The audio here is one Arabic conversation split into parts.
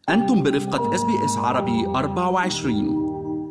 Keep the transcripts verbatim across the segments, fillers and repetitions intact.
أنتم برفقة إس بي إس عربي أربعة وعشرين.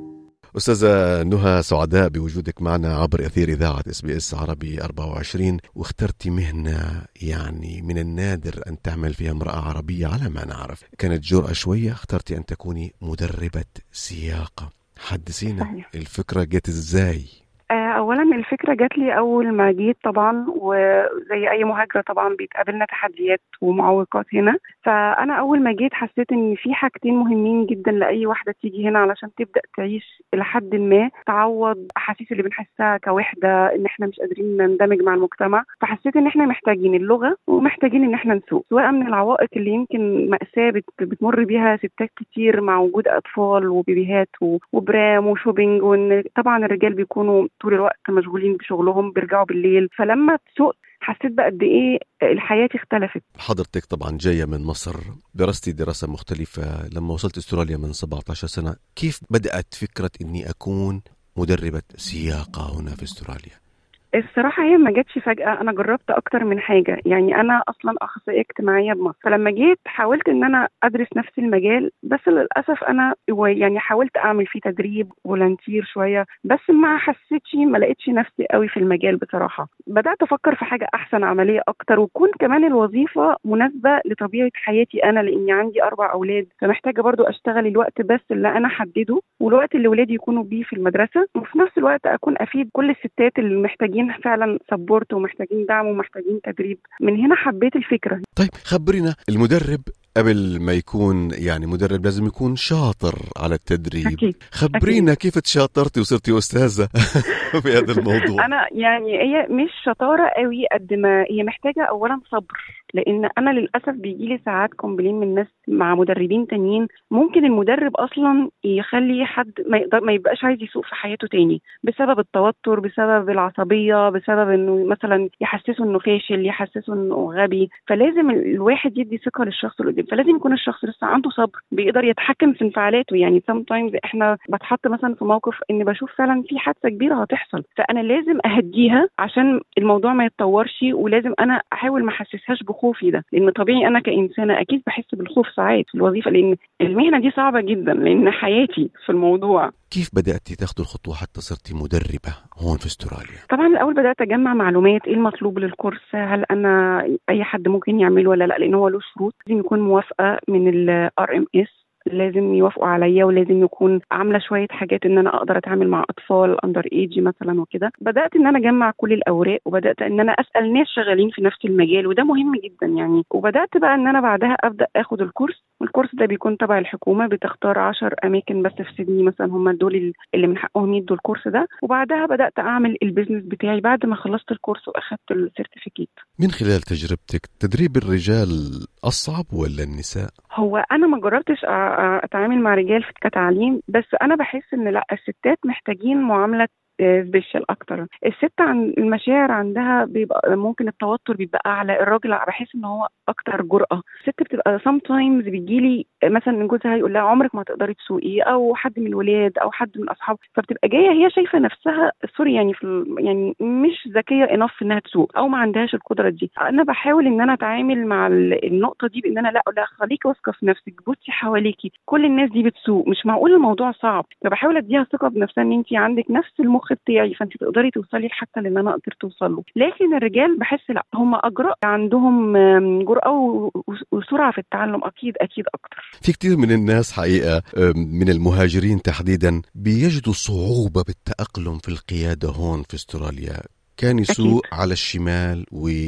أستاذة نهى، سعداء بوجودك معنا عبر أثير إذاعة إس بي إس عربي أربعة وعشرين. واخترتي مهنة يعني من النادر أن تعمل فيها امرأة عربية على ما نعرف. كانت جرأة شوية، اخترتي أن تكوني مدربة سياقة. حدثينا الفكرة جت إزاي؟ اولا الفكره جات لي اول ما جيت طبعا، وزي اي مهاجره طبعا بيتقابلنا تحديات ومعوقات هنا. فانا اول ما جيت حسيت ان في حاجتين مهمين جدا لاي واحده تيجي هنا علشان تبدا تعيش الى حد ما تعوض احاسيس اللي بنحسها كوحده، ان احنا مش قادرين نندمج مع المجتمع. فحسيت ان احنا محتاجين اللغه ومحتاجين ان احنا نسوق، سواء من العوائق اللي يمكن مأساة بتمر بيها ستات كتير مع وجود اطفال وبيبيهات وبرام وشوبينج، وان طبعا الرجال بيكونوا طول الوقت مشغولين بشغلهم بيرجعوا بالليل. فلما تسوق حسيت بقى قد ايه الحياة اختلفت. حضرتك طبعا جاية من مصر، درستي دراسة مختلفة، لما وصلت استراليا من سبعة عشر سنة، كيف بدأت فكرة اني اكون مدربة سياقة هنا في استراليا؟ الصراحة هي ما جاتش فجأة، أنا جربت أكتر من حاجة. يعني أنا أصلا أخصائية اجتماعية بمصر، فلما جيت حاولت إن أنا أدرس نفس المجال، بس للأسف أنا يعني حاولت أعمل فيه تدريب فولنتير شوية، بس ما حسيتش ما لقيتش نفسي قوي في المجال بصراحة. بدأت أفكر في حاجة أحسن، عملية أكتر، وكون كمان الوظيفة مناسبة لطبيعة حياتي أنا، لأني عندي أربع أولاد، فمحتاجة برضو أشتغل الوقت بس اللي أنا حدده، والوقت اللي ولادي يكونوا بيه في المدرسة، وفي نفس الوقت أكون أفيد كل الستات اللي محتاجين فعلا سبورت ومحتاجين دعم ومحتاجين تدريب. من هنا حبيت الفكرة. طيب خبرينا، المدرب قبل ما يكون يعني مدرب لازم يكون شاطر على التدريب. أكيد. خبرينا أكيد. كيف تشاطرتي وصرتي أستاذة في هذا الموضوع؟ أنا يعني هي مش شطارة قوي قد ما هي محتاجة أولا صبر، لأن أنا للأسف بيجيلي ساعات كومبلين من ناس مع مدربين تانيين، ممكن المدرب أصلا يخلي حد ما يقدر ما يبقاش عايز يسوق في حياته تاني بسبب التوتر، بسبب العصبية، بسبب إنه مثلا يحسسه إنه فاشل، يحسسه إنه غبي. فلازم الواحد يدي ثقة للشخص اللي قدام، فلازم يكون الشخص لسه عنده صبر، بيقدر يتحكم في انفعالاته. يعني sometimes إحنا بتحط مثلا في موقف إن بشوف فعلا في حادثة كبيرة هتحصل، فأنا لازم أهديها عشان الموضوع ما يتطورش، ولازم أنا أحاول ما أحسسهاش بخوفي ده، لأن طبيعي أنا كإنسانة أكيد بحس بالخوف ساعات في الوظيفة، لأن المهنة دي صعبة جدا، لأن حياتي في الموضوع. كيف بدأتي تاخدي الخطوة حتى صرتي مدربة هون في استراليا؟ طبعا الأول بدأت أجمع معلومات، إيه المطلوب للكورس، هل أنا أي حد ممكن يعمله ولا لا، لأن هو له شروط، لازم يكون موافقة من ال آر إم إس، لازم يوافقوا عليا، ولازم يكون عامله شويه حاجات ان انا اقدر اتعامل مع اطفال اندر ايج مثلا وكده. بدات ان انا اجمع كل الاوراق، وبدات ان انا اسال ناس شغالين في نفس المجال، وده مهم جدا يعني. وبدات بقى ان انا بعدها ابدا اخد الكورس، والكورس ده بيكون تبع الحكومه، بتختار عشر اماكن بس في سيدني مثلا هم دول اللي من حقهم يدوا الكورس ده. وبعدها بدات اعمل البيزنس بتاعي بعد ما خلصت الكورس واخدت السيرتيفيكيت. من خلال تجربتك، تدريب الرجال اصعب ولا النساء؟ هو انا ما جربتش اتعامل مع رجال في كتعليم، بس انا بحس ان لا، الستات محتاجين معامله سبيشال اكتر. الست عن المشاعر عندها بيبقى ممكن التوتر بيبقى اعلى، الراجل بحس ان هو اكتر جرأة. الست بتبقى sometimes بيجيلي مثلا من جوزها يقول لها عمرك ما تقدري تسوقي، او حد من الولاد او حد من اصحابها، فبتبقى جايه هي شايفه نفسها سوري يعني في يعني مش ذكيه انف انها تسوق، او ما عندهاش القدره دي. انا بحاول ان انا اتعامل مع النقطه دي بان انا لا لا خليكي واثقه في نفسك، بصي حواليكي كل الناس دي بتسوق، مش معقول الموضوع صعب. فبحاول اديها ثقه بنفسها ان انت عندك نفس المخ بتاعي، فانت تقدري توصلي لحتى اللي انا قدرت توصل له. لكن الرجال بحس لا، هم اجرأ، عندهم جرأة وسرعه في التعلم اكيد اكيد اكتر. في كتير من الناس حقيقه من المهاجرين تحديدا بيجدوا صعوبه بالتأقلم في القياده هون في استراليا. كان يسوق أكيد على الشمال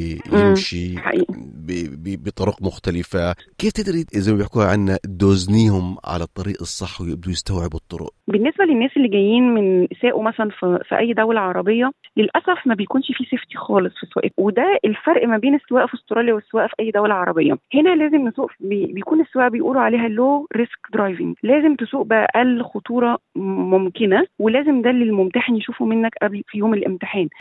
ويمشي بطرق مختلفة. كيف تدري إذا بيحكوا عنا دوزنيهم على الطريق الصح ويبدوا يستوعبوا الطرق؟ بالنسبة للناس اللي جايين من ساقوا مثلا في, في أي دولة عربية، للأسف ما بيكونش فيه سيفتي خالص في السواقة، وده الفرق ما بين السواقة في استراليا والسواقة في أي دولة عربية. هنا لازم نسوق بي بيكون السواقة بيقولوا عليها لو ريسك درايفنج، لازم تسوق بأقل خطورة ممكنة، ولازم ده اللي الممتحن يشوفه منك قبل في يوم الامتحان. ففي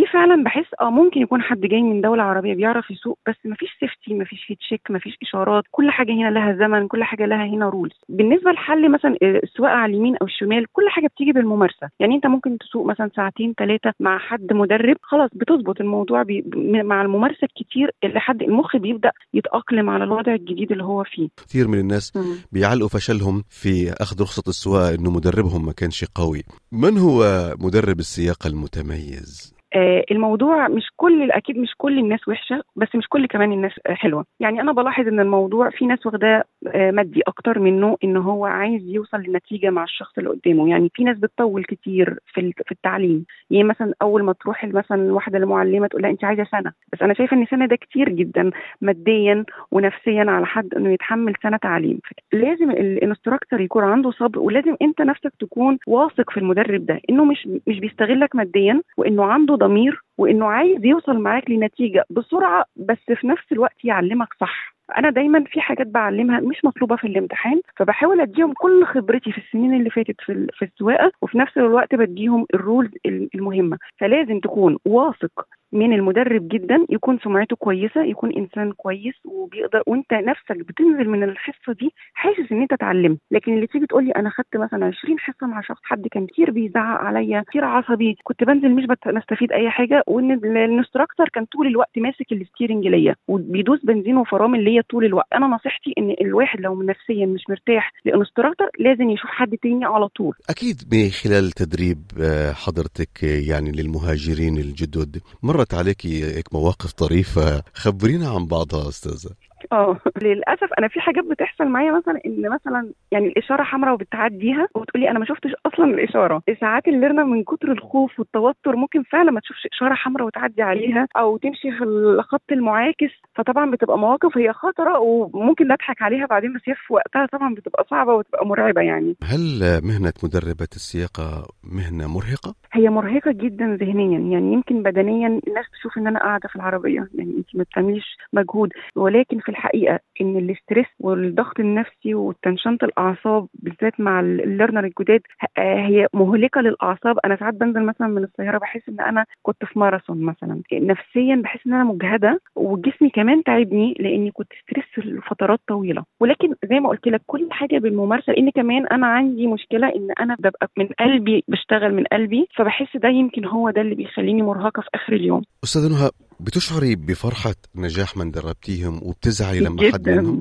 دي فعلا بحس اه ممكن يكون حد جاي من دولة عربية بيعرف يسوق، بس مفيش سيفتي، مفيش هيت شيك، مفيش اشارات، كل حاجة هنا لها زمن، كل حاجة لها هنا رولز. بالنسبة لحل مثلا السواقة على اليمين او الشمال، كل حاجة بتيجي بالممارسة. يعني انت ممكن تسوق مثلا ساعتين ثلاثة مع حد مدرب، خلاص بتظبط الموضوع بي... مع الممارسة الكتير لحد المخ بيبدأ يتأقلم على الوضع الجديد اللي هو فيه. كثير من الناس م. بيعلقوا فشلهم في أخذ رخصة السواقة إنه مدربهم ما كانش قوي. من هو مدرب السياقة المتميز؟ الموضوع مش كل اكيد مش كل الناس وحشه، بس مش كل كمان الناس حلوه. يعني انا بلاحظ ان الموضوع في ناس واخده مادي اكتر منه، ان هو عايز يوصل لنتيجه مع الشخص اللي قدامه. يعني في ناس بتطول كتير في في التعليم، يعني مثلا اول ما تروح مثلا واحده لمعلمه تقول لها انت عايزه سنه، بس انا شايفه ان سنه ده كتير جدا ماديا ونفسيا على حد انه يتحمل سنه تعليم. لازم الانستراكتور يكون عنده صبر، ولازم انت نفسك تكون واثق في المدرب ده انه مش مش بيستغلك ماديا، وانه عنده ضمير، وانه عايز يوصل معاك لنتيجه بسرعه، بس في نفس الوقت يعلمك صح. انا دايما في حاجات بعلمها مش مطلوبه في الامتحان، فبحاول اديهم كل خبرتي في السنين اللي فاتت في في السواقه، وفي نفس الوقت بديهم الرولز المهمه. فلازم تكون واثق من المدرب جدا، يكون سمعته كويسه، يكون انسان كويس وبيقدر، وانت نفسك بتنزل من الحصه دي حاسس ان انت اتعلمت. لكن اللي تيجي تقول لي انا خدت مثلا عشرين حصه مع شخص، حد كان كتير بيزعق عليا، كتير عصبي، كنت بنزل مش بستفيد اي حاجه، وان الانستراكتور كان طول الوقت ماسك الستيرنج ليا وبيدوس بنزين وفرامل ليا طول الوقت. انا نصيحتي ان الواحد لو نفسيا مش مرتاح لانستراكتور لازم يشوف حد تاني على طول. اكيد من خلال تدريب حضرتك يعني للمهاجرين الجدد مرت عليكي هيك مواقف طريفه، خبرينا عن بعضها استاذه. اه للاسف انا في حاجات بتحصل معايا، مثلا ان مثلا يعني الاشاره حمراء وبتعديها وتقولي انا ما شفتش اصلا الاشاره. ساعات الليرنا من كتر الخوف والتوتر ممكن فعلا ما تشوفش اشاره حمراء وتعدي عليها، او تمشي في الخط المعاكس، فطبعا بتبقى مواقف هي خطره وممكن نضحك عليها بعدين، بس هي في وقتها طبعا بتبقى صعبه وتبقى مرعبه. يعني هل مهنه مدربه السياقه مهنه مرهقه؟ هي مرهقه جدا ذهنيا، يعني يمكن بدنيا الناس تشوف ان انا قاعده في العربيه يعني انت ما بتعمليش مجهود، ولكن في الحقيقه ان الاسترس والضغط النفسي والتنشنة الاعصاب بالذات مع الليرنر الجداد هي مهلكه للاعصاب. انا ساعات بنزل مثلا من السياره بحس ان انا كنت في ماراثون مثلا، نفسيا بحس ان انا مجهده، وجسمي كمان تعبني لاني كنت ستريس لفترات طويله. ولكن زي ما قلت لك كل حاجه بالممارسه، لان كمان انا عندي مشكله ان انا ببقى من قلبي بشتغل من قلبي، فبحس ده يمكن هو ده اللي بيخليني مرهقه في اخر اليوم. استاذه نهى، بتشعري بفرحه نجاح من دربتيهم وبتزعلي لما جداً. حد منهم؟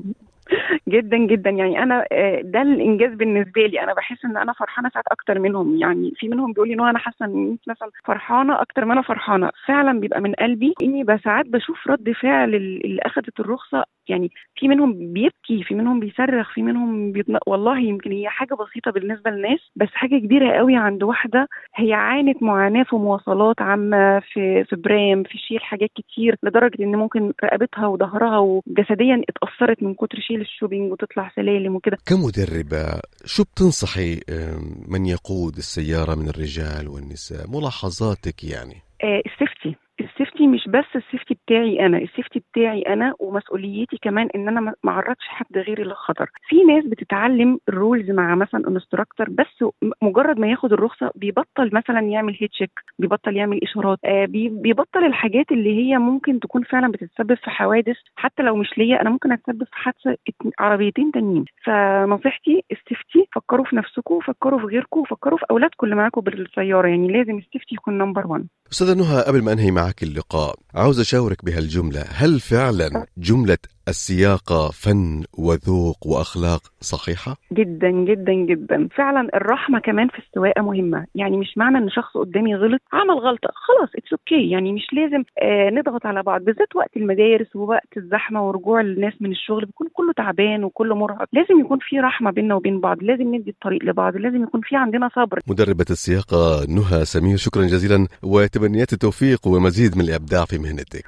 جدا جدا، يعني انا ده الانجاز بالنسبه لي. انا بحس ان انا فرحانه ساعات اكتر منهم، يعني في منهم بيقول لي انه انا حاسه ان انت مثلا فرحانه اكتر ما انا فرحانه، فعلا بيبقى من قلبي. اني ساعات بشوف رد فعل اللي اخذت الرخصه، يعني في منهم بيبكي، في منهم بيصرخ، في منهم بيطلق. والله يمكن هي حاجه بسيطه بالنسبه للناس، بس حاجه كبيره قوي عند واحده هي عانت معاناه في مواصلات عامه، في في برام، في شيل حاجات كتير، لدرجه ان ممكن رقبتها وظهرها وجسديا اتاثرت من كتر شيل الشوبينج وتطلع سلالم وكده. كمدربه شو بتنصحي من يقود السياره من الرجال والنساء؟ ملاحظاتك يعني. آه السيفتي السيفتي مش بس السيفتي بتاعي انا، السيفتي بتاعي انا ومسؤوليتي كمان ان انا ما اعرضش حد غيري للخطر. في ناس بتتعلم الرولز مع مثلا انستراكتور، بس مجرد ما ياخد الرخصه بيبطل مثلا يعمل هيت شيك، بيبطل يعمل اشارات، آه بيبطل الحاجات اللي هي ممكن تكون فعلا بتتسبب في حوادث. حتى لو مش ليا انا ممكن اتسبب في حادثه عربيتين تانيين. فنصيحتي السيفتي، فكروا في نفسكم، فكروا في غيركم، وفكروا في اولادكم اللي معاكم بالسياره. يعني لازم السيفتي يكون نمبر واحد. استاذه نهى، قبل ما انهي معك اللقاء عاوز أشاورك بهالجملة. هل فعلا جملة السياقة فن وذوق وأخلاق صحيحة؟ جدا جدا جدا فعلا. الرحمة كمان في السواقة مهمة. يعني مش معنى ان شخص قدامي غلط عمل غلطة خلاص اتس اوكي، يعني مش لازم آه نضغط على بعض، بالذات وقت المدارس ووقت الزحمة ورجوع الناس من الشغل بيكون كله تعبان وكله مرهق. لازم يكون في رحمة بيننا وبين بعض، لازم ندي الطريق لبعض، لازم يكون في عندنا صبر. مدربة السياقة نهى سمير، شكرا جزيلا وتمنيات التوفيق ومزيد من الإبداع في مهنتك.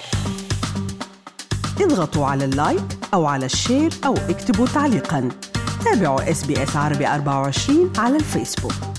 اضغطوا على اللايك أو على الشير أو اكتبوا تعليقاً. تابعوا إس بي إس عربي أربعة وعشرين على الفيسبوك.